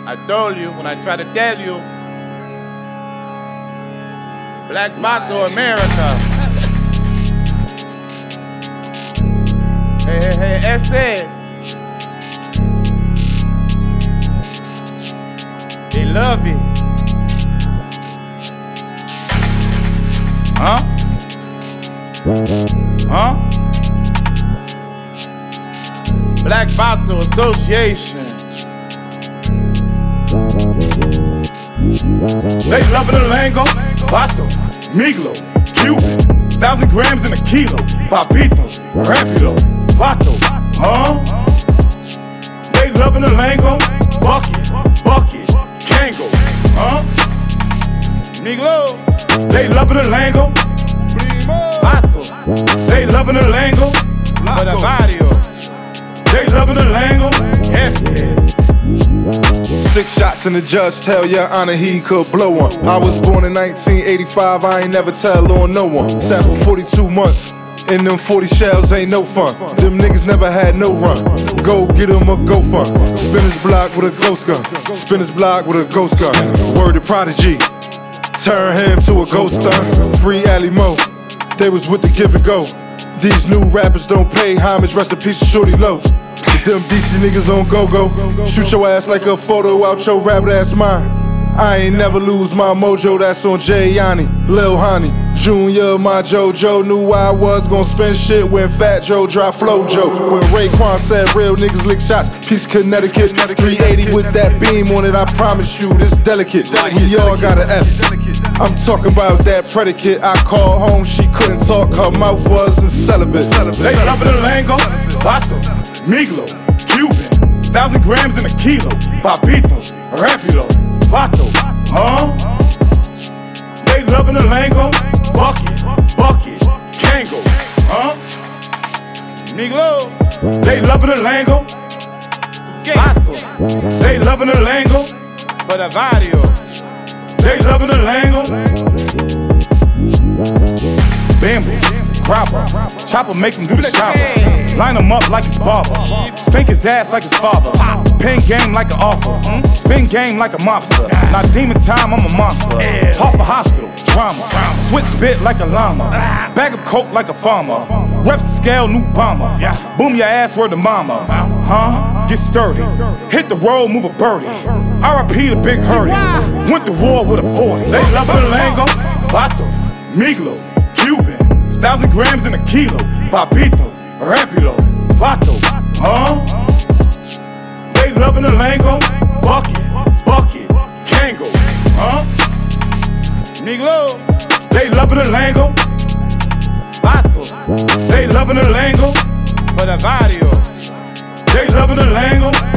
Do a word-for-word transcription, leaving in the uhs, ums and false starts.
I told you when I tried to tell you. Black Vato America. Hey, hey, hey, S A. They love it. Huh? Huh? Black Vato Association. They loving the lingo. Vato, Miglo, Cuban, thousand grams in a kilo. Papito, Rapido, Vato, huh? They loving the lingo. Fuck it, bucket, Kango, huh? Miglo, they loving the lingo. Vato, they loving the lingo. For the barrio, they loving the lingo. Yeah. Six shots and the judge tell your honor he could blow one. I was born in nineteen eighty-five, I ain't never tell on no one. Sat for forty-two months, and them forty shells ain't no fun. Them niggas never had no run. Go get them a go fun. Spin his block with a ghost gun. Spin his block with a ghost gun. Word to Prodigy, turn him to a ghost gun. Free Ali Mo, they was with the give and go. These new rappers don't pay homage, rest in peace to Shorty Low. Them D C niggas on go-go, shoot your ass like a photo out your rabbit ass mind. I ain't never lose my mojo, that's on Jay Yanni, Lil Honey, Junior, my JoJo. Knew I was gon' spend shit when Fat Joe dropped Flow Joe. When Raekwon said real niggas lick shots, Peace Connecticut, three eighty with that beam on it, I promise you, this delicate. We all got an F. I'm talking about that predicate. I called home, she couldn't talk, her mouth wasn't celibate. They loving the lingo. Vato, Miglo, Cuban, thousand grams in a kilo. Papito, Rapido, Vato, huh? They loving the lingo. Fuck it, bucket, Kango, huh? Miglo, they loving the lingo. Vato, they loving the lingo. For the barrio, they loving the lingo. Bambi, Cropper, Chopper make him do the chopper. Line him up like his barber. Spank his ass like his father. Pen game like an offer. Spin game like a mobster. Not demon time, I'm a monster. Half a hospital, trauma. Switch spit like a llama. Bag of coke like a farmer. Reps scale, new bomber. Boom your ass word to mama. Huh? Get sturdy. Hit the road, move a birdie. R I P the big hurdy. Went to war with a forty. They loving the lingo. Vato, Miglo, Cuban, thousand grams in a kilo. Papito, Rapido, Vato, huh? They loving the lingo. Fuck it, bucket, Kango, huh? Miglo, they loving the lingo. Vato, they loving the lingo. For the barrio, they loving the lingo.